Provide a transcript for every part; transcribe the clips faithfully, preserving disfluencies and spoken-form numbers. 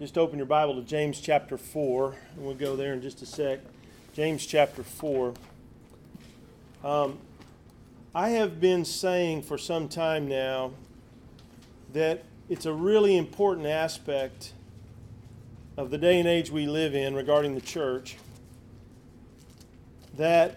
Just open your Bible to James chapter four, and we'll go there in just a sec. James chapter four. Um, I have been saying for some time now that it's a really important aspect of the day and age we live in regarding the church that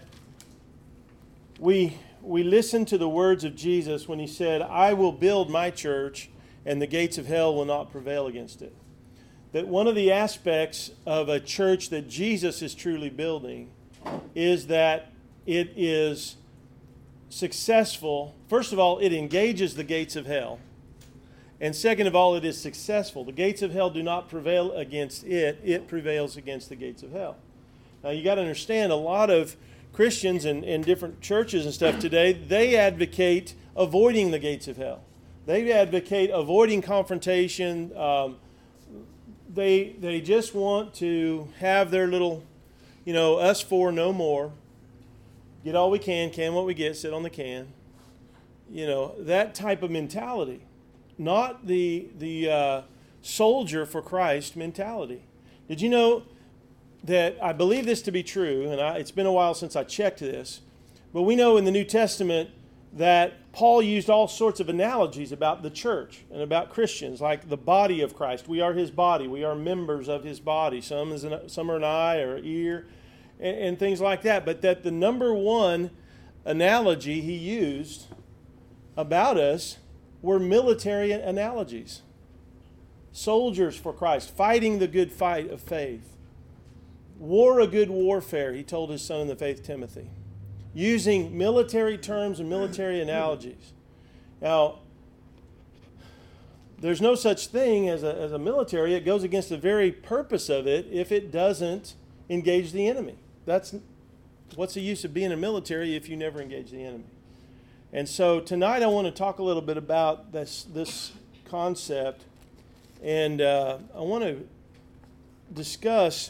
we we listen to the words of Jesus when he said, "I will build my church, and the gates of hell will not prevail against it." That one of the aspects of a church that Jesus is truly building is that it is successful. First of all, it engages the gates of hell. And second of all, it is successful. The gates of hell do not prevail against it. It prevails against the gates of hell. Now, you got to understand, a lot of Christians and, and different churches and stuff today, they advocate avoiding the gates of hell. They advocate avoiding confrontation. Um, they they just want to have their little, you know, us four, no more. Get all we can, can what we get, sit on the can. You know, that type of mentality. Not the the uh, soldier for Christ mentality. Did you know that I believe this to be true, and I, it's been a while since I checked this, but we know in the New Testament that Paul used all sorts of analogies about the church and about Christians, like the body of Christ. We are his body. We are members of his body. Some, is an, some are an eye or ear and, and things like that. But that the number one analogy he used about us were military analogies. Soldiers for Christ, fighting the good fight of faith. War a good warfare, he told his son in the faith, Timothy. Using military terms and military analogies. Now, there's no such thing as a, as a military. It goes against the very purpose of it if it doesn't engage the enemy. That's what's the use of being a military if you never engage the enemy? And so tonight I want to talk a little bit about this, this concept, and uh, I want to discuss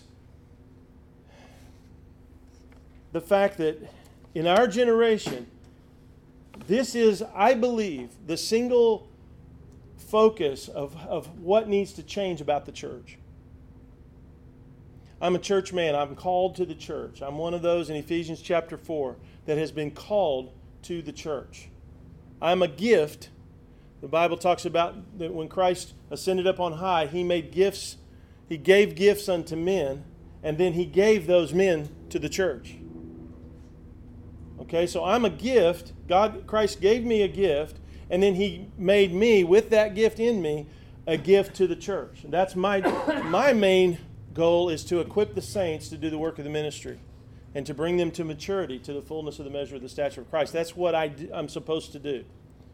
the fact that in our generation, this is, I believe, the single focus of, of what needs to change about the church. I'm a church man. I'm called to the church. I'm one of those in Ephesians chapter four that has been called to the church. I'm a gift. The Bible talks about that when Christ ascended up on high, he made gifts, he gave gifts unto men, and then he gave those men to the church. Okay, so I'm a gift. God, Christ gave me a gift, and then he made me, with that gift in me, a gift to the church. And that's my my main goal, is to equip the saints to do the work of the ministry and to bring them to maturity, to the fullness of the measure of the stature of Christ. That's what I do, I'm supposed to do.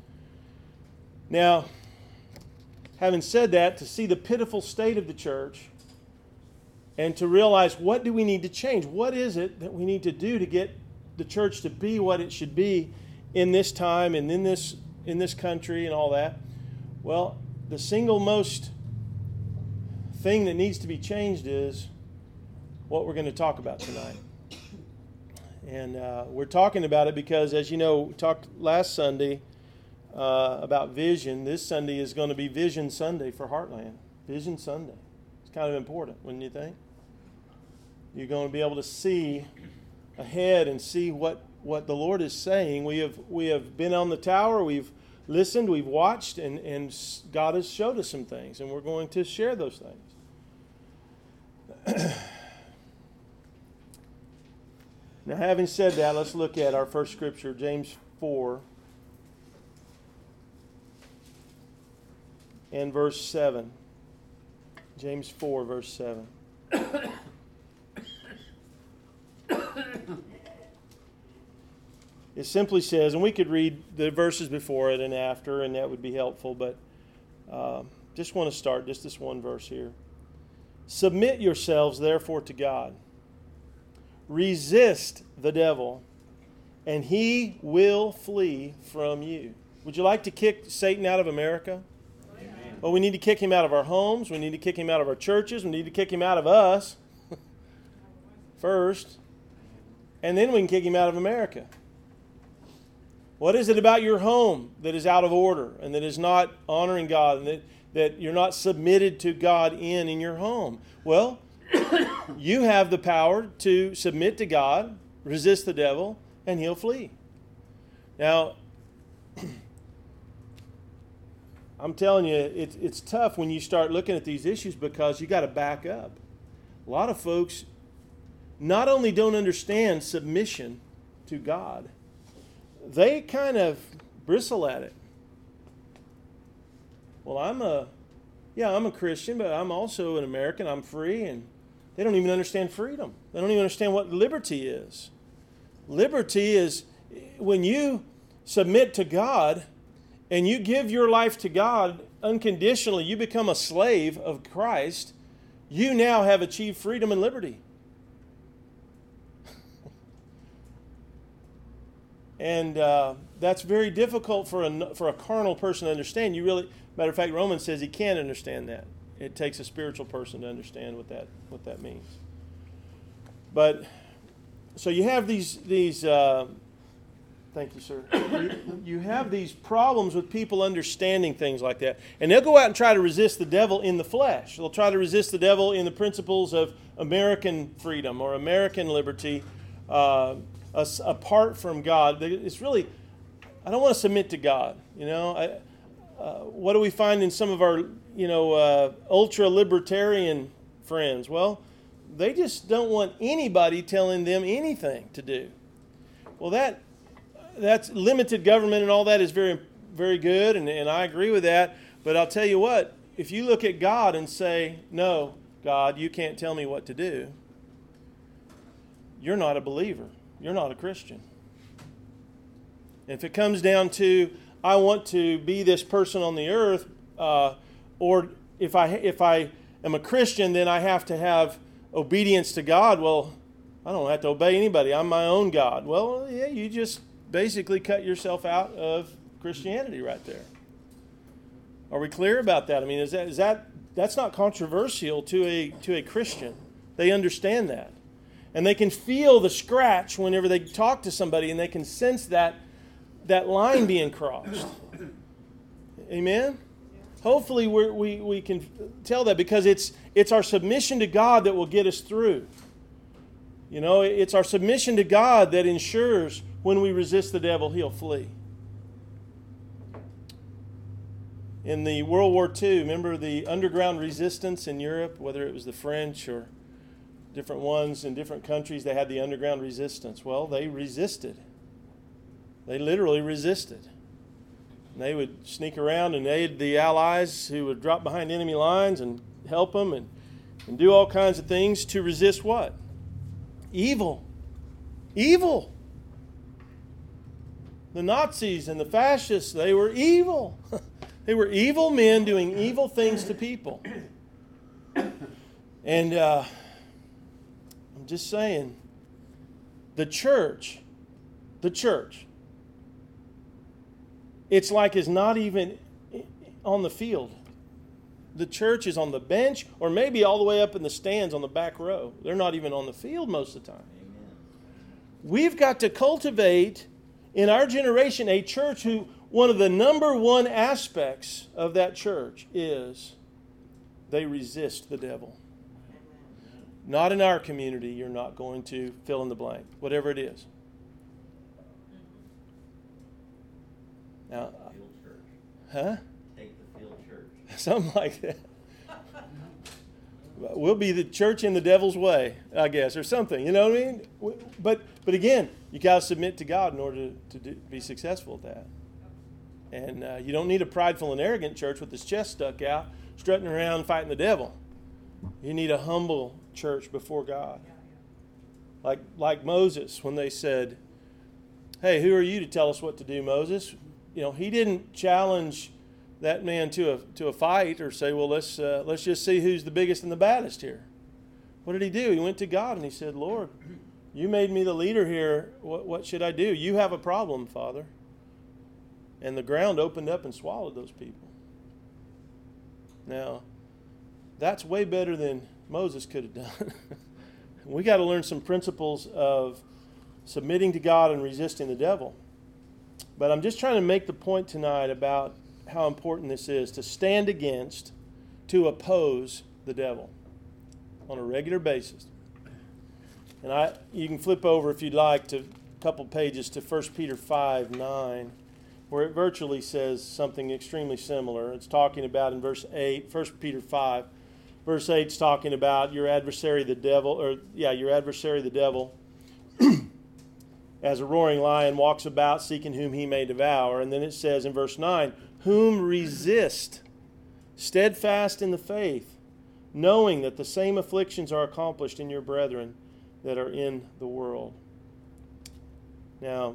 Now, having said that, to see the pitiful state of the church and to realize, what do we need to change? What is it that we need to do to get the church to be what it should be in this time and in this in this country and all that? Well, the single most thing that needs to be changed is what we're going to talk about tonight. And uh, we're talking about it because, as you know, we talked last Sunday uh, about vision. This Sunday is going to be Vision Sunday for Heartland. Vision Sunday. It's kind of important, wouldn't you think? You're going to be able to see ahead and see what, what the Lord is saying. We have we have been on the tower, we've listened, we've watched, and, and God has showed us some things, and we're going to share those things. Now, having said that, let's look at our first scripture, James four and verse seven. James four, verse seven. It simply says, and we could read the verses before it and after, and that would be helpful, but uh, just want to start just this one verse here. Submit yourselves, therefore, to God. Resist the devil, and he will flee from you. Would you like to kick Satan out of America? Amen. Well, we need to kick him out of our homes. We need to kick him out of our churches. We need to kick him out of us first, and then we can kick him out of America. What is it about your home that is out of order and that is not honoring God and that that you're not submitted to God in in your home. Well, you have the power to submit to God, resist the devil, and he'll flee. Now, I'm telling you, it, it's tough when you start looking at these issues because you got to back up. A lot of folks not only don't understand submission to God, they kind of bristle at it. Well, I'm a, yeah, I'm a Christian, but I'm also an American. I'm free, and they don't even understand freedom. They don't even understand what liberty is. Liberty is when you submit to God and you give your life to God unconditionally, you become a slave of Christ, you now have achieved freedom and liberty. And uh, that's very difficult for a, for a carnal person to understand. You really, matter of fact, Romans says he can't understand that. It takes a spiritual person to understand what that what that means. But so you have these these. Uh, thank you, sir. You, you have these problems with people understanding things like that, and they'll go out and try to resist the devil in the flesh. They'll try to resist the devil in the principles of American freedom or American liberty, uh, as, apart from God. It's really, I don't want to submit to God. You know, I, uh, what do we find in some of our you know, uh, ultra-libertarian friends? Well, they just don't want anybody telling them anything to do. Well, that that's limited government and all that is very, very good, and, and I agree with that. But I'll tell you what, if you look at God and say, no, God, you can't tell me what to do, you're not a believer. You're not a Christian. And if it comes down to, I want to be this person on the earth, uh, or if I if I am a Christian, then I have to have obedience to God. Well, I don't have to obey anybody. I'm my own God. Well, yeah, you just basically cut yourself out of Christianity right there. Are we clear about that? I mean, is that is that that's not controversial to a to a Christian. They understand that. And they can feel the scratch whenever they talk to somebody, and they can sense that that line being crossed. Amen? Hopefully we're, we we can tell that, because it's it's our submission to God that will get us through. You know, it's our submission to God that ensures when we resist the devil, he'll flee. In the World War Two, remember the underground resistance in Europe, whether it was the French or different ones in different countries, they had the underground resistance. Well, they resisted. They literally resisted. And they would sneak around and aid the Allies who would drop behind enemy lines and help them and, and do all kinds of things to resist what? Evil. Evil. The Nazis and the fascists, they were evil. They were evil men doing evil things to people. And uh, I'm just saying, the church, the church, it's like is not even on the field. The church is on the bench, or maybe all the way up in the stands on the back row. They're not even on the field most of the time. Amen. We've got to cultivate in our generation a church who, one of the number one aspects of that church is they resist the devil. Not in our community, you're not going to fill in the blank, whatever it is. Now, field church. Huh? Take the field church. Something like that. We'll be the church in the devil's way, I guess, or something. You know what I mean? But but again, you got to submit to God in order to, to do, be successful at that. And uh, you don't need a prideful and arrogant church with his chest stuck out, strutting around fighting the devil. You need a humble church before God. Like like Moses, when they said, "Hey, who are you to tell us what to do, Moses?" You know, he didn't challenge that man to a to a fight or say, "Well, let's uh, let's just see who's the biggest and the baddest here." What did he do? He went to God and he said, "Lord, you made me the leader here. What what should I do? You have a problem, Father." And the ground opened up and swallowed those people. Now, that's way better than Moses could have done. We got to learn some principles of submitting to God and resisting the devil. But I'm just trying to make the point tonight about how important this is, to stand against, to oppose the devil on a regular basis. And I, you can flip over, if you'd like, to a couple pages to First Peter five nine, where it virtually says something extremely similar. It's talking about in verse eight, First Peter five, verse eight is talking about your adversary the devil, or yeah, your adversary the devil, as a roaring lion walks about seeking whom he may devour. And then it says in verse nine, whom resist, steadfast in the faith, knowing that the same afflictions are accomplished in your brethren that are in the world. Now,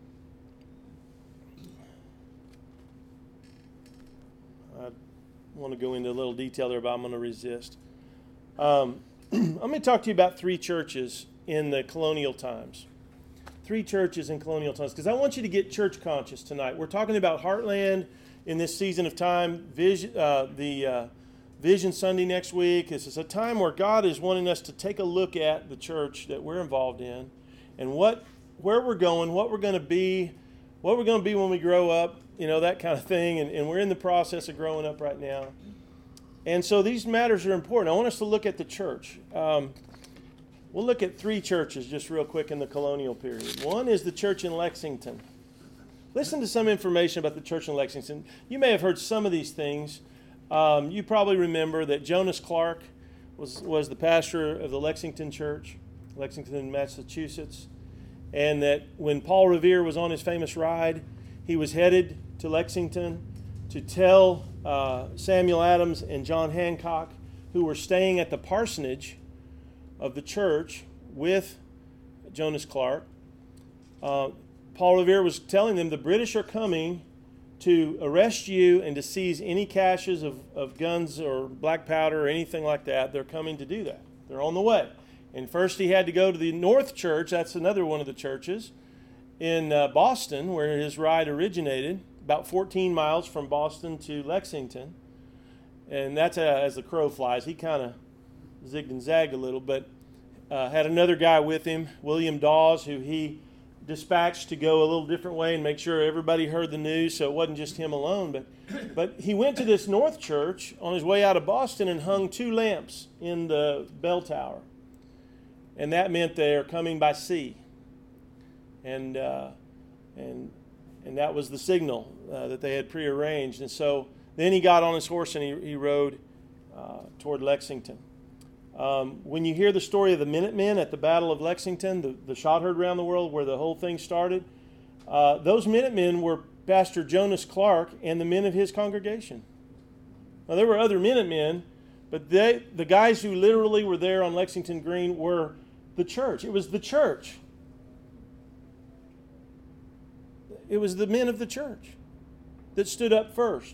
I want to go into a little detail there, but I'm going to resist. Um, I'm going to talk to you about three churches in the colonial times. Three churches in colonial times, because I want you to get church conscious tonight. We're talking about Heartland in this season of time, vision, uh, the uh, Vision Sunday next week. This is a time where God is wanting us to take a look at the church that we're involved in and what, where we're going, what we're going to be, what we're going to be when we grow up, you know, that kind of thing. And, and we're in the process of growing up right now. And so these matters are important. I want us to look at the church. Um, we'll look at three churches just real quick in the colonial period. One is the church in Lexington. Listen to some information about the church in Lexington. You may have heard some of these things. Um, you probably remember that Jonas Clark was, was the pastor of the Lexington Church, Lexington, Massachusetts, and that when Paul Revere was on his famous ride, he was headed to Lexington to tell uh, Samuel Adams and John Hancock, who were staying at the parsonage of the church with Jonas Clark. Uh, Paul Revere was telling them the British are coming to arrest you and to seize any caches of, of guns or black powder or anything like that. They're coming to do that. They're on the way. And first he had to go to the North Church. That's another one of the churches in uh, Boston, where his ride originated, about fourteen miles from Boston to Lexington. And that's uh, as the crow flies. He kind of zigged and zagged a little, but uh, had another guy with him, William Dawes, who he dispatched to go a little different way and make sure everybody heard the news, so it wasn't just him alone. But but he went to this North Church on his way out of Boston and hung two lamps in the bell tower. And that meant they are coming by sea. And uh, and and that was the signal uh, that they had prearranged. And so then he got on his horse and he, he rode uh, toward Lexington. Um, when you hear the story of the Minutemen at the Battle of Lexington, the, the shot heard around the world where the whole thing started, uh, those Minutemen were Pastor Jonas Clark and the men of his congregation. Now, there were other Minutemen, but they, the guys who literally were there on Lexington Green were the church. It was the church. It was the men of the church that stood up first.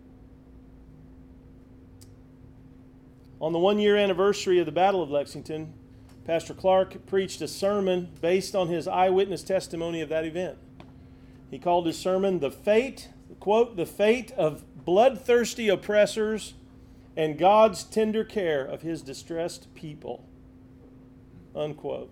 On the one-year anniversary of the Battle of Lexington, Pastor Clark preached a sermon based on his eyewitness testimony of that event. He called his sermon, the fate, quote, the fate of bloodthirsty oppressors and God's tender care of his distressed people, unquote.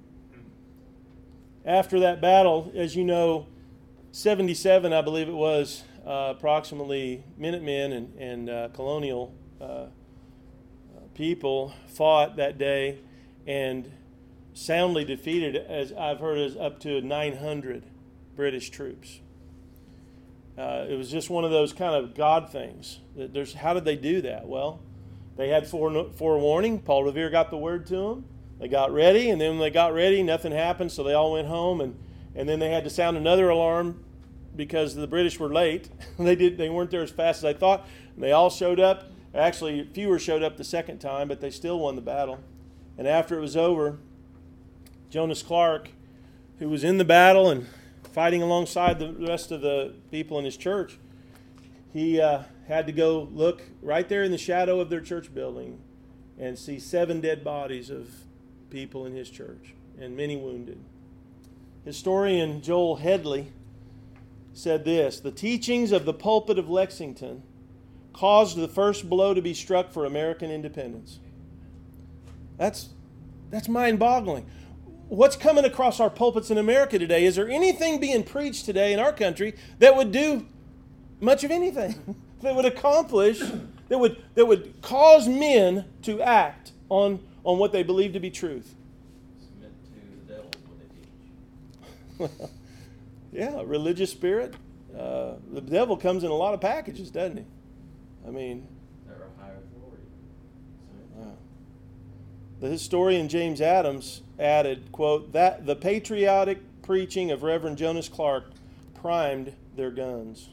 After that battle, as you know, seventy-seven, I believe it was, uh, approximately Minutemen and, and uh, colonial uh people fought that day and soundly defeated, as I've heard, as up to nine hundred British troops. Uh, it was just one of those kind of God things. There's, how did they do that? Well, they had fore, forewarning. Paul Revere got the word to them. They got ready, and then when they got ready, nothing happened, so they all went home, and, and then they had to sound another alarm because the British were late. they did they weren't there as fast as they thought, and they all showed up. Actually, fewer showed up the second time, but they still won the battle. And after it was over, Jonas Clark, who was in the battle and fighting alongside the rest of the people in his church, he uh, had to go look right there in the shadow of their church building and see seven dead bodies of people in his church and many wounded. Historian Joel Headley said this: the teachings of the pulpit of Lexington caused the first blow to be struck for American independence. That's that's mind-boggling. What's coming across our pulpits in America today? Is there anything being preached today in our country that would do much of anything that would accomplish, that would that would cause men to act on, on what they believe to be truth. Submit to the devil what they teach. Yeah, religious spirit. Uh, the devil comes in a lot of packages, doesn't he? I mean, They're a higher authority. wow. The historian James Adams added, quote, that the patriotic preaching of Reverend Jonas Clark primed their guns.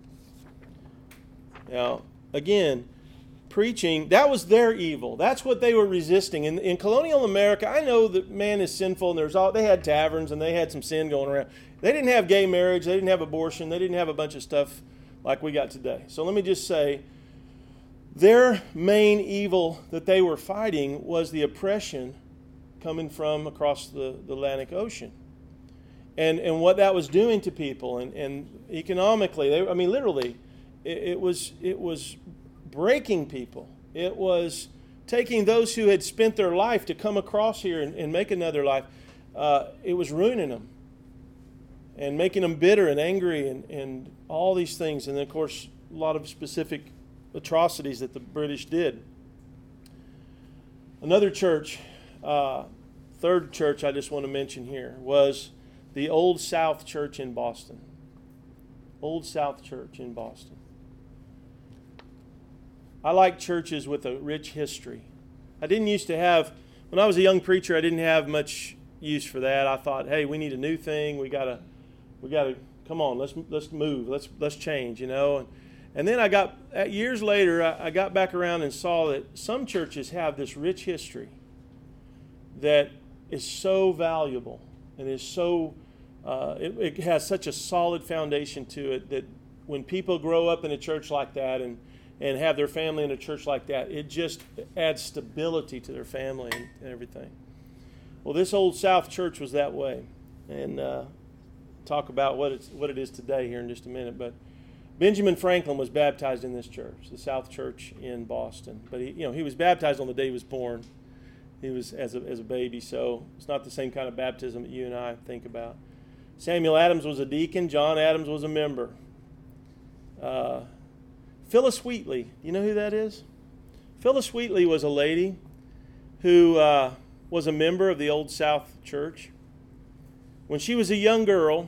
Now, again, preaching, that was their evil. That's what they were resisting. In, in colonial America, I know that man is sinful, and there's all, they had taverns, and they had some sin going around. They didn't have gay marriage. They didn't have abortion. They didn't have a bunch of stuff like we got today. So let me just say, their main evil that they were fighting was the oppression coming from across the, the Atlantic Ocean. And and what that was doing to people, and, and economically, they, I mean, literally, it, it was it was breaking people. It was taking those who had spent their life to come across here and, and make another life. Uh, it was ruining them and making them bitter and angry and, and all these things. And then, of course, a lot of specific atrocities that the British did. Another church, uh, third church I just want to mention here, was the Old South Church in Boston. Old South Church in Boston. I like churches with a rich history. I didn't used to have, when I was a young preacher, I didn't have much use for that. I thought, hey, we need a new thing. We gotta, we gotta, come on, let's let's move, let's let's change, you know. And, and then I got years later, I, I got back around and saw that some churches have this rich history that is so valuable and is so, uh, it, it has such a solid foundation to it that when people grow up in a church like that and and have their family in a church like that, it just adds stability to their family and, and everything. Well, this Old South Church was that way, and uh, talk about what it's what it is today here in just a minute. But Benjamin Franklin was baptized in this church, the South Church in Boston. But he, you know, he was baptized on the day he was born. He was as a as a baby, so it's not the same kind of baptism that you and I think about. Samuel Adams was a deacon. John Adams was a member. Uh, Phyllis Wheatley, you know who that is? Phyllis Wheatley was a lady who uh, was a member of the Old South Church. When she was a young girl,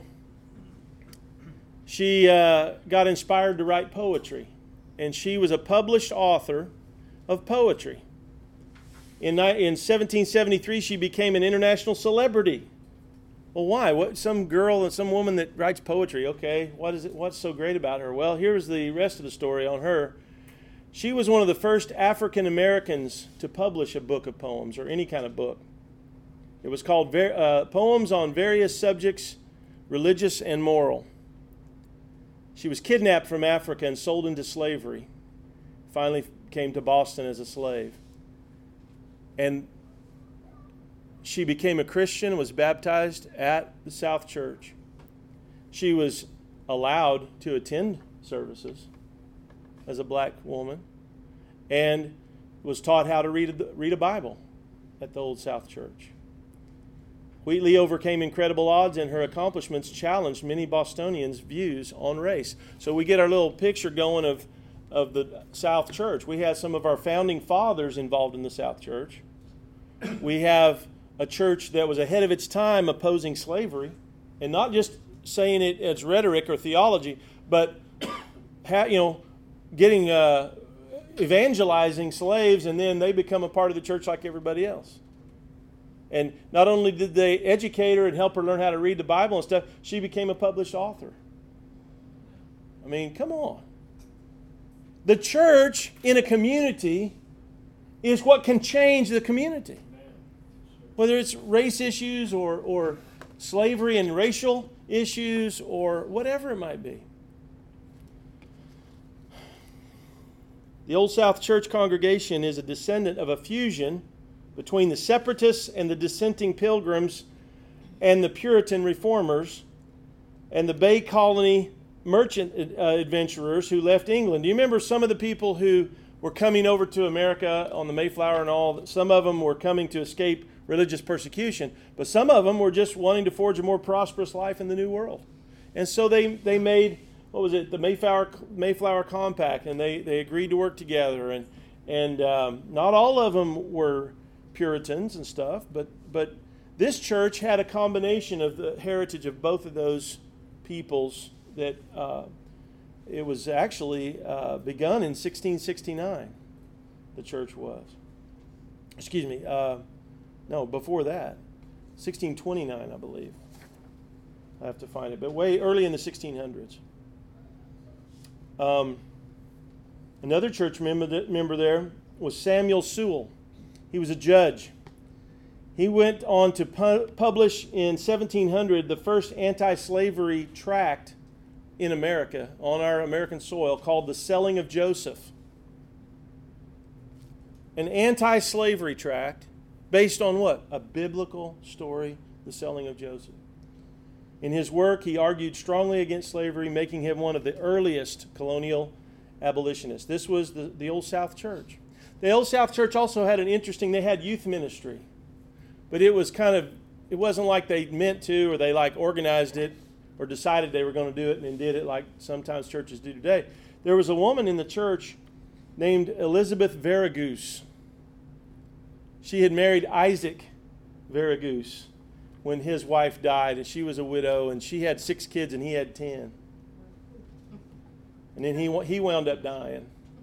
she uh, got inspired to write poetry, and she was a published author of poetry. In, in seventeen seventy-three, she became an international celebrity. Well, why? What? Some girl and some woman that writes poetry. Okay, what is it? What's so great about her? Well, here's the rest of the story on her. She was one of the first African Americans to publish a book of poems or any kind of book. It was called uh, Poems on Various Subjects, Religious and Moral. She was kidnapped from Africa and sold into slavery. Finally came to Boston as a slave. And she became a Christian and was baptized at the South Church. She was allowed to attend services as a black woman and was taught how to read a, read a Bible at the Old South Church. Wheatley overcame incredible odds, and her accomplishments challenged many Bostonians' views on race. So we get our little picture going of, of the South Church. We have some of our founding fathers involved in the South Church. We have a church that was ahead of its time opposing slavery, and not just saying it as rhetoric or theology, but you know, getting uh, evangelizing slaves, and then they become a part of the church like everybody else. And not only did they educate her and help her learn how to read the Bible and stuff, she became a published author. I mean, come on. The church in a community is what can change the community. Whether it's race issues or, or slavery and racial issues or whatever it might be. The Old South Church congregation is a descendant of a fusion between the separatists and the dissenting pilgrims and the Puritan reformers and the Bay Colony merchant uh, adventurers who left England. Do you remember some of the people who were coming over to America on the Mayflower and all? Some of them were coming to escape religious persecution, but some of them were just wanting to forge a more prosperous life in the New World. And so they, they made what was it, the Mayflower Mayflower Compact, and they, they agreed to work together. And and um, not all of them were Puritans and stuff, but but this church had a combination of the heritage of both of those peoples. That uh, it was actually uh, begun in sixteen sixty-nine. The church was. Excuse me. Uh, no, before that, sixteen twenty-nine, I believe. I have to find it, but way early in the sixteen hundreds. Um, another church member, that, member there was Samuel Sewall. He was a judge. He went on to pu- publish in seventeen hundred the first anti-slavery tract in America, on our American soil, called The Selling of Joseph. An anti-slavery tract based on what? A biblical story, The Selling of Joseph. In his work, he argued strongly against slavery, making him one of the earliest colonial abolitionists. This was the, the Old South Church. The Old South Church also had an interesting, they had youth ministry. But it was kind of, it wasn't like they meant to, or they like organized it or decided they were going to do it and then did it like sometimes churches do today. There was a woman in the church named Elizabeth Veragoose. She had married Isaac Veragoose when his wife died, and she was a widow, and she had six kids and he had ten. And then he he wound up dying.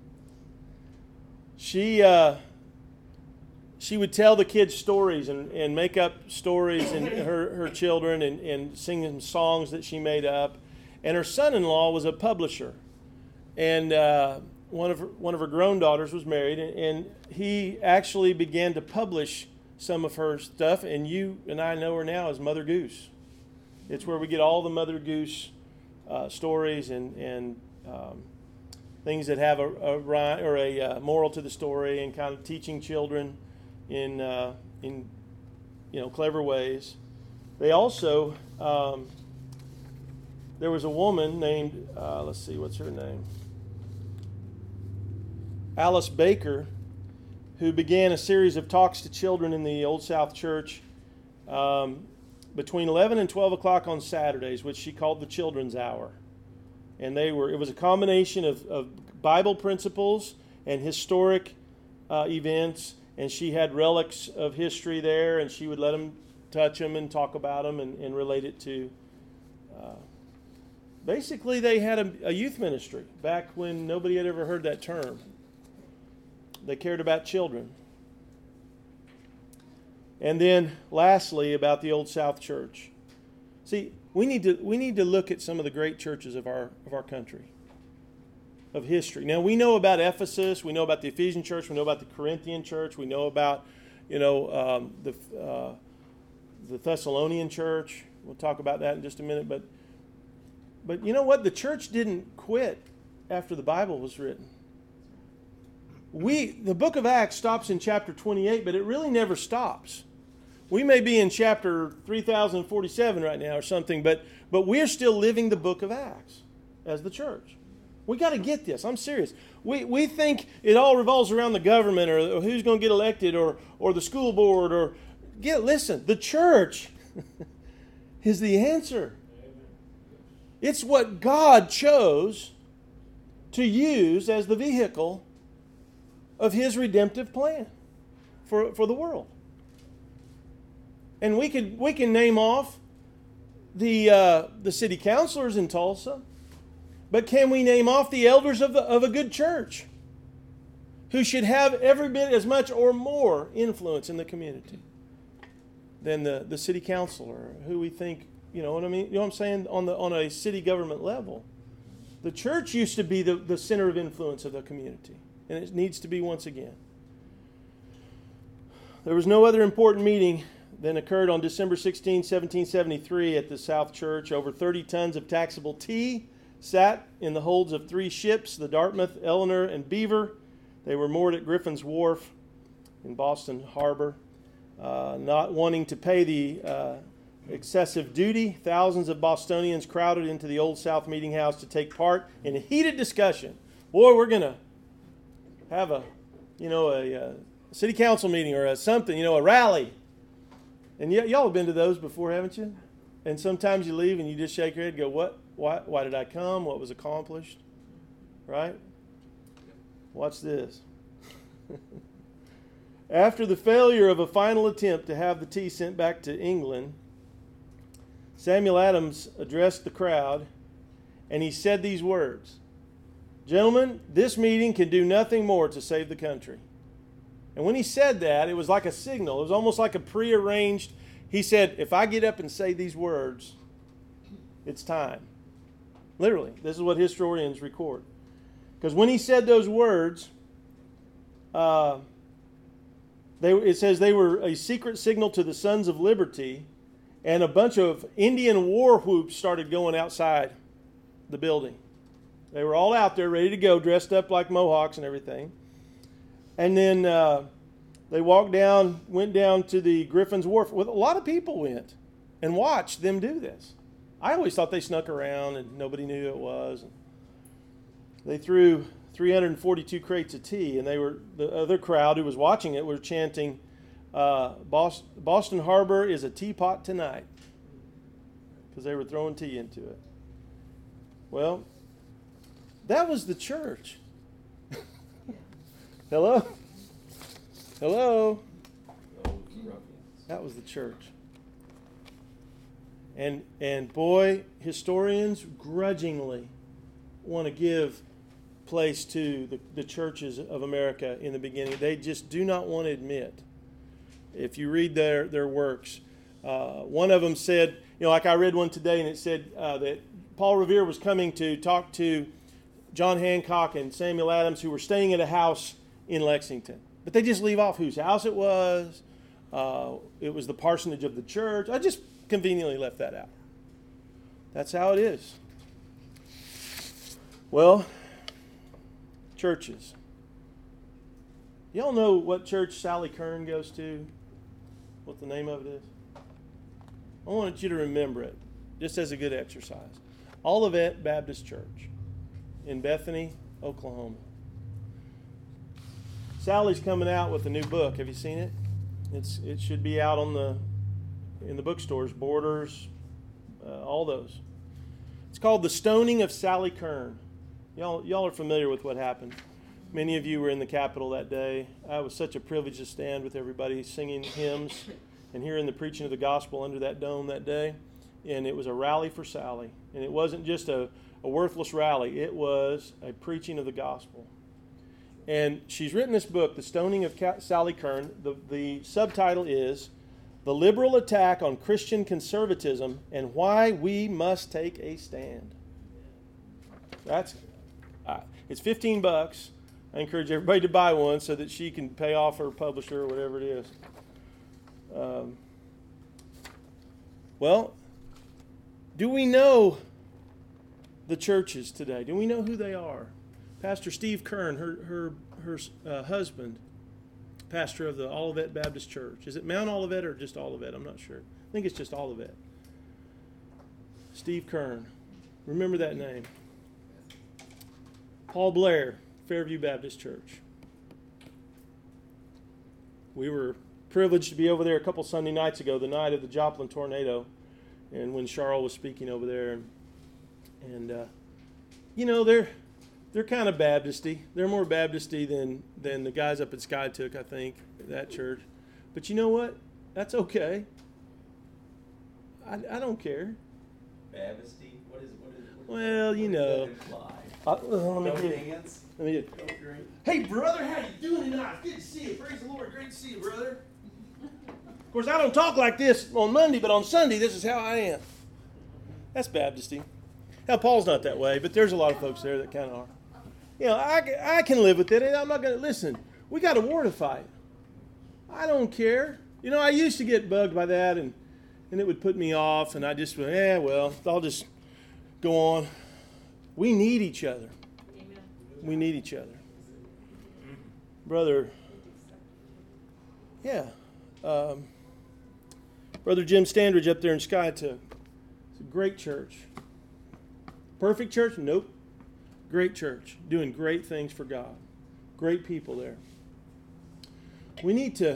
She uh, she would tell the kids stories and, and make up stories, and her, her children, and, and sing them songs that she made up. And her son-in-law was a publisher. And uh, one of her, one of her grown daughters was married, and, and he actually began to publish some of her stuff, and you and I know her now as Mother Goose. It's where we get all the Mother Goose uh, stories and, and um, things that have a, a rhyme or a uh, moral to the story, and kind of teaching children in uh, in you know clever ways. They also um, there was a woman named uh, let's see what's her name Alice Baker, who began a series of talks to children in the Old South Church um, between eleven and twelve o'clock on Saturdays, which she called the Children's Hour. And they were it was a combination of, of Bible principles and historic uh, events. And she had relics of history there, and she would let them touch them and talk about them and, and relate it to. Uh, basically, they had a, a youth ministry back when nobody had ever heard that term. They cared about children. And then, lastly, about the Old South Church. See, we need to we need to look at some of the great churches of our of our country, of history. Now, we know about Ephesus, we know about the Ephesian church, we know about the Corinthian church, we know about, you know, um, the uh, the Thessalonian church. We'll talk about that in just a minute. But but you know what? The church didn't quit after the Bible was written. We the book of Acts stops in chapter twenty-eight, but it really never stops. We may be in chapter three thousand forty-seven right now or something, but but we're still living the book of Acts as the church. We got to get this. I'm serious. We we think it all revolves around the government, or, or who's going to get elected, or or the school board, or get listen. The church is the answer. It's what God chose to use as the vehicle of His redemptive plan for for the world. And we could we can name off the uh, the city councilors in Tulsa. But can we name off the elders of, the, of a good church who should have every bit as much or more influence in the community than the, the city councilor, who we think, you know what I mean? You know what I'm saying? On the on a city government level. The church used to be the, the center of influence of the community, and it needs to be once again. There was no other important meeting than occurred on December sixteenth, seventeen seventy-three at the South Church. Over thirty tons of taxable tea sat in the holds of three ships, the Dartmouth, Eleanor, and Beaver. They were moored at Griffin's Wharf in Boston Harbor. Uh, not wanting to pay the uh, excessive duty, thousands of Bostonians crowded into the Old South Meeting House to take part in a heated discussion. Boy, we're going to have a, you know, a, a city council meeting or a something, you know, a rally. And y- y'all have been to those before, haven't you? And sometimes you leave and you just shake your head and go, what? Why, why did I come? What was accomplished? Right? Watch this. After the failure of a final attempt to have the tea sent back to England, Samuel Adams addressed the crowd, and he said these words, "Gentlemen, this meeting can do nothing more to save the country." And when he said that, it was like a signal. It was almost like a prearranged. He said, if I get up and say these words, it's time. Literally, this is what historians record. Because when he said those words, uh, they, it says they were a secret signal to the Sons of Liberty, and a bunch of Indian war whoops started going outside the building. They were all out there ready to go, dressed up like Mohawks and everything. And then uh, they walked down, went down to the Griffin's Wharf. Well, a lot of people went and watched them do this. I always thought they snuck around and nobody knew who it was. They threw three hundred forty-two crates of tea, and they were the other crowd who was watching it were chanting, uh, Boston, Boston Harbor is a teapot tonight, because they were throwing tea into it. Well, that was the church. Hello? Hello? That was the church. And and boy, historians grudgingly want to give place to the, the churches of America in the beginning. They just do not want to admit. If you read their, their works, uh, one of them said, you know, like I read one today, and it said uh, that Paul Revere was coming to talk to John Hancock and Samuel Adams, who were staying at a house in Lexington. But they just leave off whose house it was. Uh, it was the parsonage of the church. I just conveniently left that out. That's how it is. Well, churches. Y'all know what church Sally Kern goes to? What the name of it is? I want you to remember it, just as a good exercise. Olivet Baptist Church in Bethany, Oklahoma. Sally's coming out with a new book. Have you seen it? It's it should be out on the in the bookstores, Borders, uh, all those. It's called The Stoning of Sally Kern. Y'all y'all are familiar with what happened. Many of you were in the Capitol that day. I was such a privilege to stand with everybody singing hymns and hearing the preaching of the gospel under that dome that day. And it was a rally for Sally. And it wasn't just a, a worthless rally. It was a preaching of the gospel. And she's written this book, The Stoning of Sally Kern. The, the subtitle is The Liberal Attack on Christian Conservatism and Why We Must Take a Stand. That's uh, it's fifteen bucks. I encourage everybody to buy one so that she can pay off her publisher or whatever it is. Um, well, do we know the churches today? Do we know who they are? Pastor Steve Kern, her her her uh, husband, pastor of the Olivet Baptist Church. Is it Mount Olivet or just Olivet? I'm not sure. I think it's just Olivet. Steve Kern. Remember that name. Paul Blair, Fairview Baptist Church. We were privileged to be over there a couple Sunday nights ago, the night of the Joplin tornado, and when Charles was speaking over there. And, and uh, you know, they're they're kind of Baptisty. They're more Baptisty than, than the guys up at Skytook, I think, that church. But you know what? That's okay. I, I don't care. Baptisty? What is it? What is it? What is Well, it? you What know. does that imply? Uh, let me Don't get, dance. let me get. Don't drink. Hey, brother, how you doing tonight? Good to see you. Praise the Lord. Great to see you, brother. Of course, I don't talk like this on Monday, but on Sunday, this is how I am. That's Baptisty. Now, Paul's not that way, but there's a lot of folks there that kind of are. You know, I, I can live with it. I'm not going to, listen, we got a war to fight. I don't care. You know, I used to get bugged by that, and, and it would put me off, and I just went, yeah, well, I'll just go on. We need each other. Amen. We need each other. Brother, yeah. Um, Brother Jim Standridge up there in Skytook. It's a great church. Perfect church? Nope. Great church. Doing great things for God. Great people there. We need to,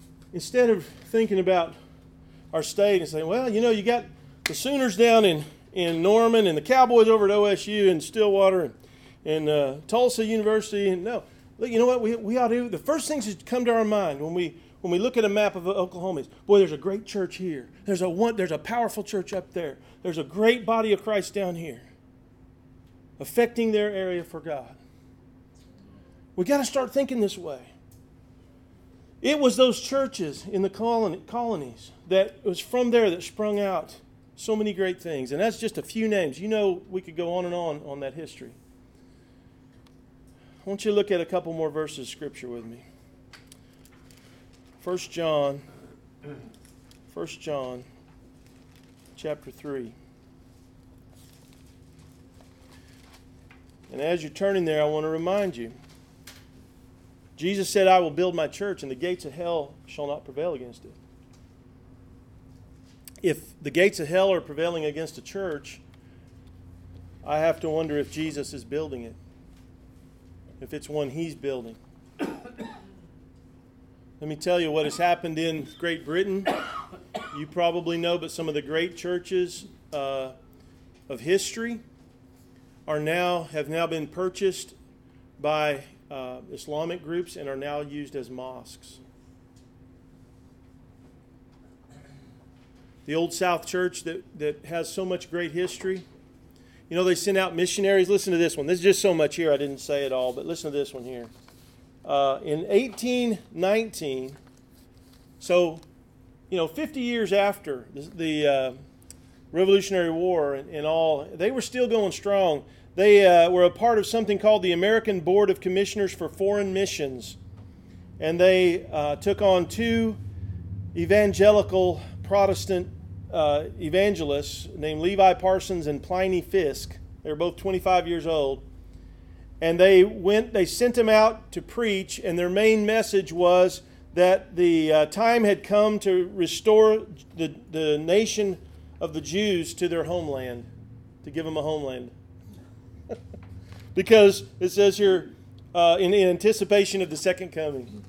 instead of thinking about our state and saying, well, you know, you got the Sooners down in, in Norman, and the Cowboys over at O S U, and Stillwater, and, and uh, Tulsa University. And no, look, you know what we, we ought to do? The first things that come to our mind when we when we look at a map of Oklahoma is, boy, there's a great church here. There's a one, there's a powerful church up there. There's a great body of Christ down here, affecting their area for God. We got to start thinking this way. It was those churches in the colony, colonies that it was from there that sprung out so many great things. And that's just a few names. You know, we could go on and on on that history. I want you to look at a couple more verses of Scripture with me. First John, First John, chapter three. And as you're turning there, I want to remind you, Jesus said, I will build my church, and the gates of hell shall not prevail against it. If the gates of hell are prevailing against a church, I have to wonder if Jesus is building it, if it's one He's building. Let me tell you what has happened in Great Britain. You probably know, but some of the great churches uh, of history are now have now been purchased by uh, Islamic groups and are now used as mosques. The Old South Church that, that has so much great history. You know, they send out missionaries. Listen to this one. There's just so much here. I didn't say it all, but listen to this one here. Uh, in eighteen nineteen, so, you know, fifty years after the, the uh, Revolutionary War and, and all, they were still going strong. They uh, were a part of something called the American Board of Commissioners for Foreign Missions. And they uh, took on two evangelical Protestant uh, evangelists named Levi Parsons and Pliny Fisk. They were both twenty-five years old. And they went. They sent them out to preach, and their main message was that the uh, time had come to restore the, the nation of the Jews to their homeland, to give them a homeland. Because it says here, uh, in, in anticipation of the second coming.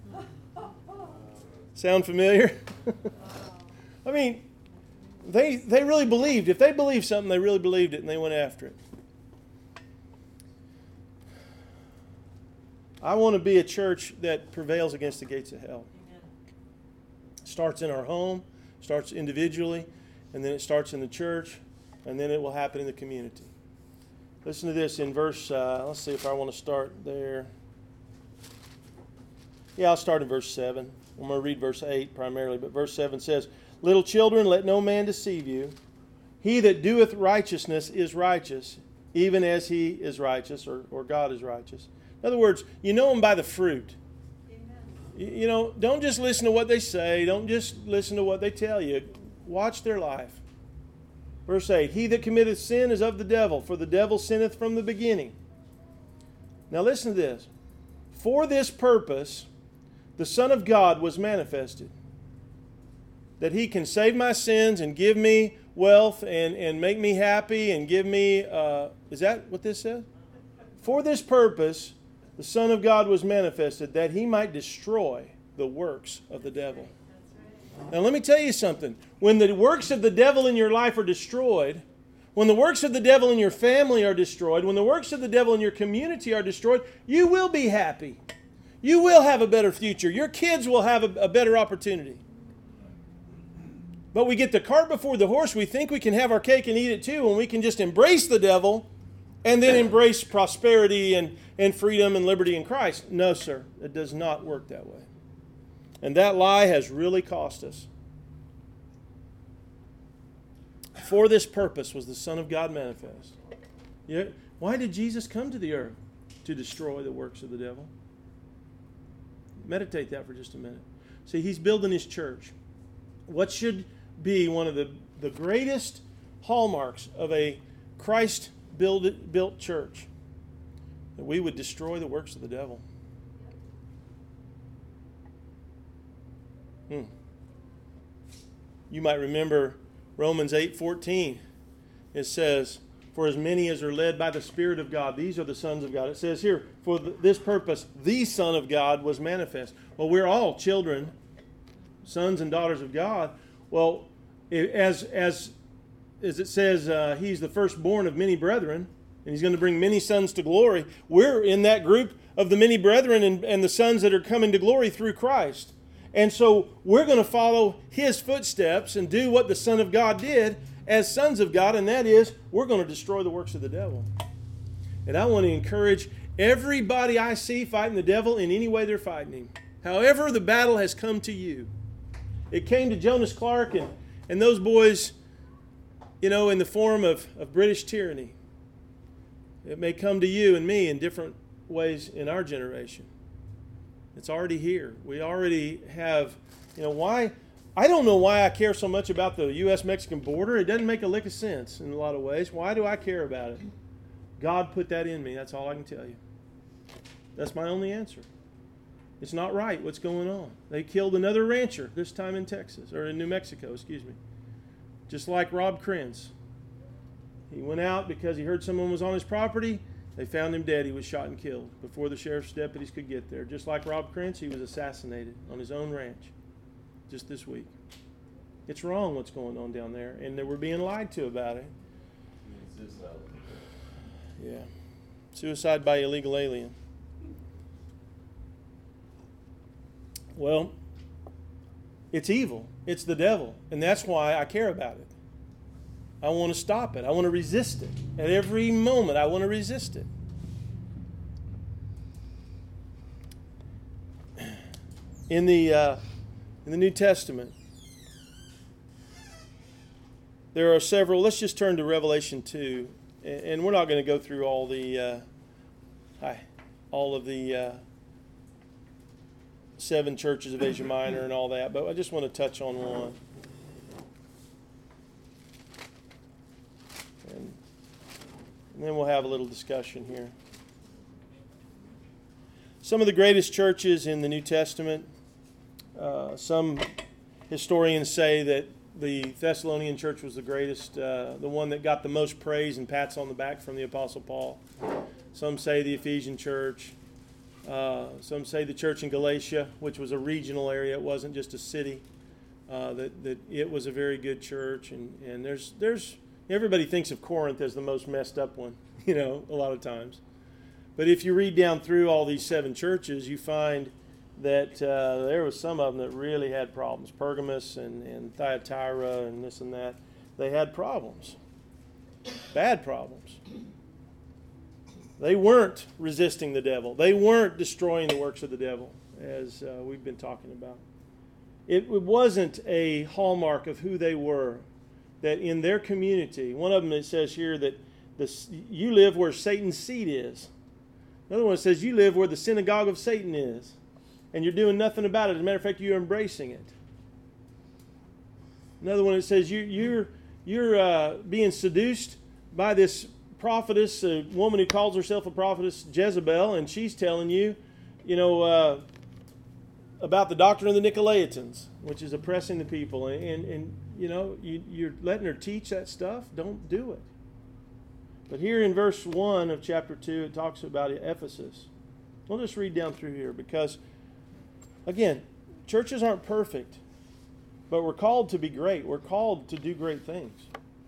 Sound familiar? I mean, they they really believed. If they believed something, they really believed it, and they went after it. I want to be a church that prevails against the gates of hell. Amen. It starts in our home, starts individually, and then it starts in the church, and then it will happen in the community. Listen to this in verse, uh, let's see if I want to start there. Yeah, I'll start in verse seven. I'm going to read verse eight primarily, but verse seven says, Little children, let no man deceive you. He that doeth righteousness is righteous, even as he is righteous, or, or God is righteous. In other words, you know them by the fruit. Amen. You know, don't just listen to what they say. Don't just listen to what they tell you. Watch their life. Verse eight, He that committeth sin is of the devil, for the devil sinneth from the beginning. Now listen to this. For this purpose, the Son of God was manifested, that He can save my sins and give me wealth and, and make me happy and give me, uh, is that what this says? For this purpose, the Son of God was manifested, that He might destroy the works of the devil. Now let me tell you something. When the works of the devil in your life are destroyed, when the works of the devil in your family are destroyed, when the works of the devil in your community are destroyed, you will be happy. You will have a better future. Your kids will have a, a better opportunity. But we get the cart before the horse. We think we can have our cake and eat it too, and we can just embrace the devil and then embrace prosperity and, and freedom and liberty in Christ. No, sir. It does not work that way. And that lie has really cost us. For this purpose was the Son of God manifest. Yeah. Why did Jesus come to the earth? To destroy the works of the devil. Meditate that for just a minute. See, He's building His church. What should be one of the, the greatest hallmarks of a Christ build, built church? That we would destroy the works of the devil. Hmm. You might remember Romans eight fourteen. It says, For as many as are led by the Spirit of God, these are the sons of God. It says here, for this purpose, the Son of God was manifest. Well, we're all children, sons and daughters of God. Well, as as as it says, uh, he's the firstborn of many brethren, and he's going to bring many sons to glory. We're in that group of the many brethren and, and the sons that are coming to glory through Christ. And so we're going to follow his footsteps and do what the Son of God did as sons of God, and that is we're going to destroy the works of the devil. And I want to encourage everybody I see fighting the devil in any way they're fighting him. However the battle has come to you. It came to Jonas Clark and, and those boys, you know, in the form of, of British tyranny. It may come to you and me in different ways in our generation. It's already here. We already have, you know, why? I don't know why I care so much about the U S Mexican border. It doesn't make a lick of sense in a lot of ways. Why do I care about it? God put that in me. That's all I can tell you. That's my only answer. It's not right what's going on. They killed another rancher, this time in Texas, or in New Mexico, excuse me. Just like Rob Krentz. He went out because he heard someone was on his property. They found him dead. He was shot and killed before the sheriff's deputies could get there. Just like Rob Krentz, he was assassinated on his own ranch just this week. It's wrong what's going on down there, and they were being lied to about it. Yeah. Suicide by illegal alien. Well, it's evil. It's the devil, and that's why I care about it. I want to stop it. I want to resist it. At every moment, I want to resist it. In the uh, in the New Testament, there are several. Let's just turn to Revelation two, and we're not going to go through all the uh, hi, all of the uh, seven churches of Asia Minor and all that, but I just want to touch on one. And, and then we'll have a little discussion here. Some of the greatest churches in the New Testament, uh, some historians say that the Thessalonian church was the greatest, uh, the one that got the most praise and pats on the back from the Apostle Paul. Some say the Ephesian church. Uh, some say the church in Galatia, which was a regional area. It wasn't just a city. Uh, that, that it was a very good church. And, and there's there's everybody thinks of Corinth as the most messed up one, you know, a lot of times. But if you read down through all these seven churches, you find that uh, there was some of them that really had problems. Pergamos and, and Thyatira and this and that. They had problems. Bad problems. They weren't resisting the devil. They weren't destroying the works of the devil, as uh, we've been talking about. It, it wasn't a hallmark of who they were, that in their community, one of them it says here that this, you live where Satan's seat is. Another one says you live where the synagogue of Satan is, and you're doing nothing about it. As a matter of fact, you're embracing it. Another one that says you, you're, you're uh, being seduced by this prophetess, a woman who calls herself a prophetess, Jezebel, and she's telling you, you know, uh, about the doctrine of the Nicolaitans, which is oppressing the people. And, and, and you know, you, you're letting her teach that stuff. Don't do it. But here in verse one of chapter two, it talks about Ephesus. We'll just read down through here because, again, churches aren't perfect, but we're called to be great. We're called to do great things.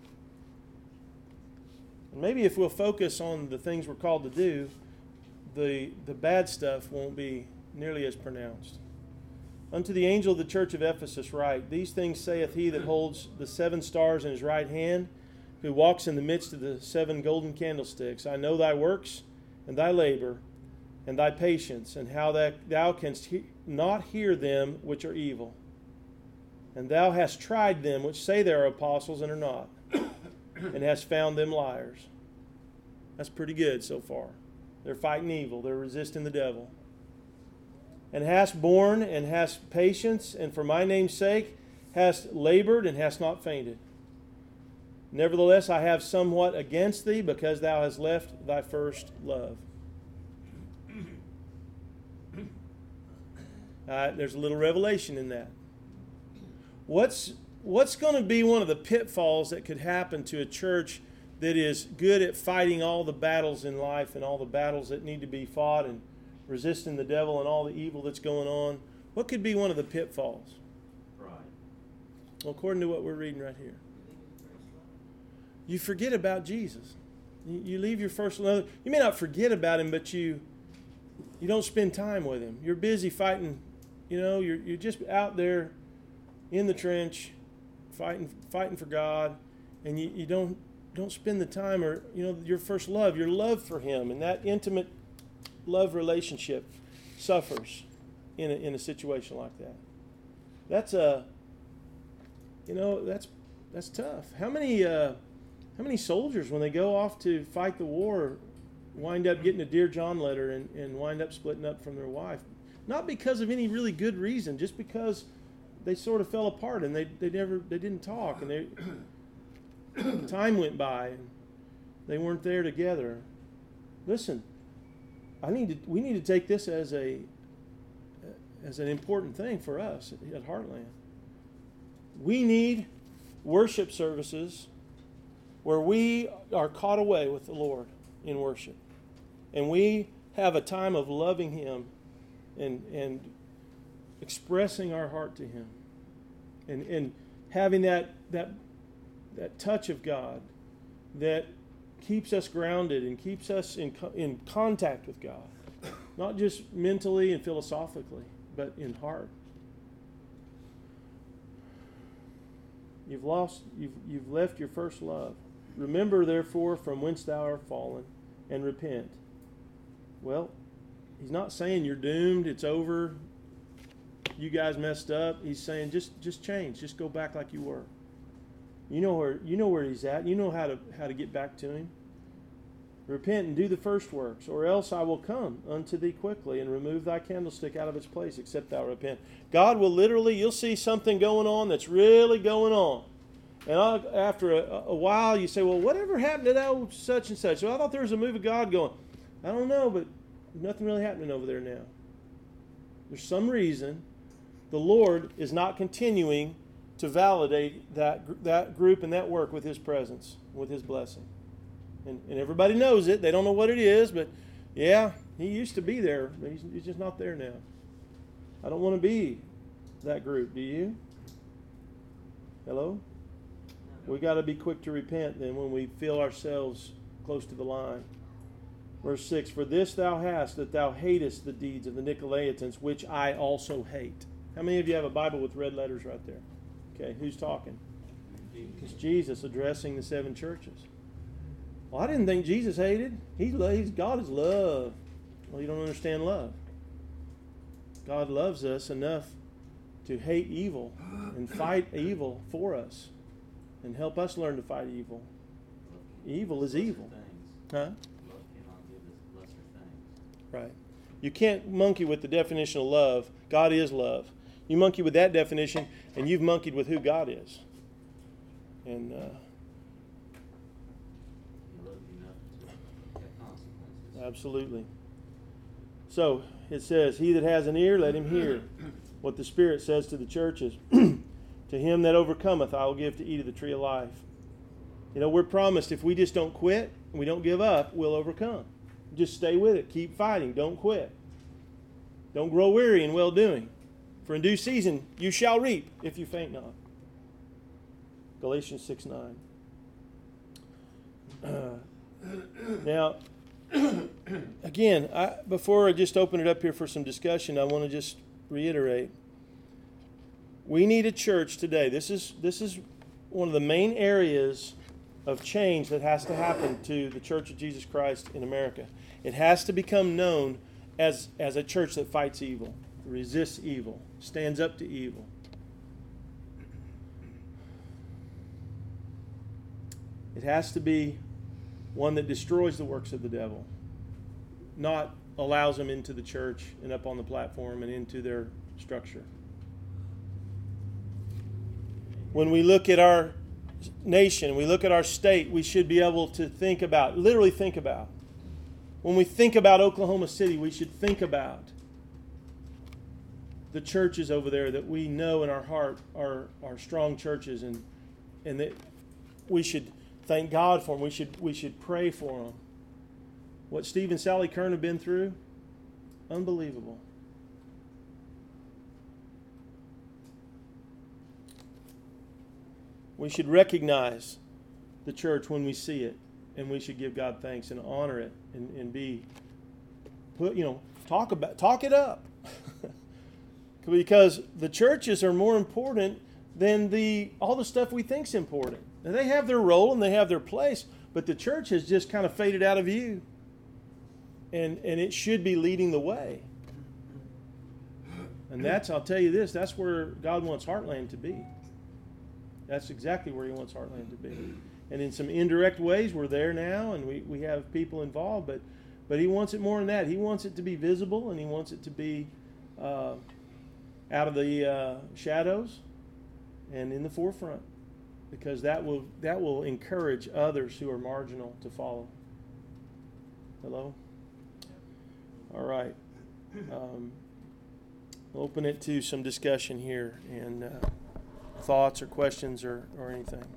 And maybe if we'll focus on the things we're called to do, the, the bad stuff won't be nearly as pronounced. Unto the angel of the church of Ephesus write, These things saith he that holds the seven stars in his right hand, who walks in the midst of the seven golden candlesticks. I know thy works, and thy labor, and thy patience, and how that thou canst he- not hear them which are evil. And thou hast tried them which say they are apostles and are not, and hast found them liars. That's pretty good so far. They're fighting evil. They're resisting the devil. And hast borne and hast patience, and for my name's sake hast labored and hast not fainted. Nevertheless, I have somewhat against thee, because thou hast left thy first love. Uh, there's a little revelation in that. What's what's going to be one of the pitfalls that could happen to a church that is good at fighting all the battles in life and all the battles that need to be fought and resisting the devil and all the evil that's going on? What could be one of the pitfalls? Pride. Well, according to what we're reading right here. you forget about Jesus. You, you leave your first love. You may not forget about him, but you you don't spend time with him. You're busy fighting. You know, you're you're just out there in the trench, fighting fighting for God, and you, you don't don't spend the time, or you know, your first love, your love for him, and that intimate love relationship suffers in a, in a situation like that. That's a, you know, that's that's tough. How many uh, how many soldiers, when they go off to fight the war, wind up getting a Dear John letter and, and wind up splitting up from their wife? Not because of any really good reason, just because they sort of fell apart and they, they never they didn't talk, and they time went by and they weren't there together. Listen, I need to we need to take this as a as an important thing for us at Heartland. We need worship services where we are caught away with the Lord in worship, and we have a time of loving him and and expressing our heart to him, and and having that that that touch of God that keeps us grounded and keeps us in in contact with God, not just mentally and philosophically, but in heart. You've lost, you've you've left your first love. Remember, therefore, from whence thou art fallen, and repent. Well, he's not saying you're doomed, it's over, you guys messed up. He's saying just just change, just go back like you were. You know where you know where he's at. You know how to how to get back to him. Repent and do the first works, or else I will come unto thee quickly and remove thy candlestick out of its place, except thou repent. God will literally, you'll see something going on that's really going on. And I'll, after a, a while, you say, well, whatever happened to that old such and such? Well, I thought there was a move of God going. I don't know, but nothing really happening over there now. There's some reason the Lord is not continuing to validate that, that group and that work with his presence, with his blessing. And, and everybody knows it. They don't know what it is, but yeah, he used to be there, but he's, he's just not there now. I don't want to be that group. Do you? Hello? We got to be quick to repent then when we feel ourselves close to the line. Verse six, for this thou hast, that thou hatest the deeds of the Nicolaitans, which I also hate. How many of you have a Bible with red letters right there? Okay, who's talking? It's Jesus addressing the seven churches. Well, I didn't think Jesus hated. He, he's, God is love. Well, you don't understand love. God loves us enough to hate evil and fight evil for us and help us learn to fight evil. Evil is evil. Huh? Right. You can't monkey with the definition of love. God is love. You monkey with that definition, and you've monkeyed with who God is. And uh, absolutely. So it says, he that has an ear, let him hear what the Spirit says to the churches. To him that overcometh, I will give to eat of the tree of life. You know, we're promised if we just don't quit, and we don't give up, we'll overcome. Just stay with it. Keep fighting. Don't quit. Don't grow weary in well-doing. For in due season you shall reap if you faint not. Galatians six nine. Uh, now, again, I, before I just open it up here for some discussion, I want to just reiterate. We need a church today. This is this is one of the main areas of change that has to happen to the Church of Jesus Christ in America. It has to become known as, as a church that fights evil, resists evil, stands up to evil. It has to be one that destroys the works of the devil, not allows them into the church and up on the platform and into their structure. When we look at our nation, we look at our state, we should be able to think about, literally think about. When we think about Oklahoma City, we should think about the churches over there that we know in our heart are, are strong churches, and and that we should thank God for them. We should we should pray for them. What Steve and Sally Kern have been through, unbelievable. We should recognize the church when we see it, and we should give God thanks and honor it and, and be put you know talk about talk it up. Because the churches are more important than the all the stuff we think's important. And they have their role and they have their place, but the church has just kind of faded out of view. And and it should be leading the way. And that's, I'll tell you this, that's where God wants Heartland to be. That's exactly where He wants Heartland to be. And in some indirect ways, we're there now, and we, we have people involved, but but He wants it more than that. He wants it to be visible, and He wants it to be uh, out of the uh, shadows and in the forefront, because that will that will encourage others who are marginal to follow. Hello? All right. Um, we'll open it to some discussion here, and uh, thoughts or questions or, or anything.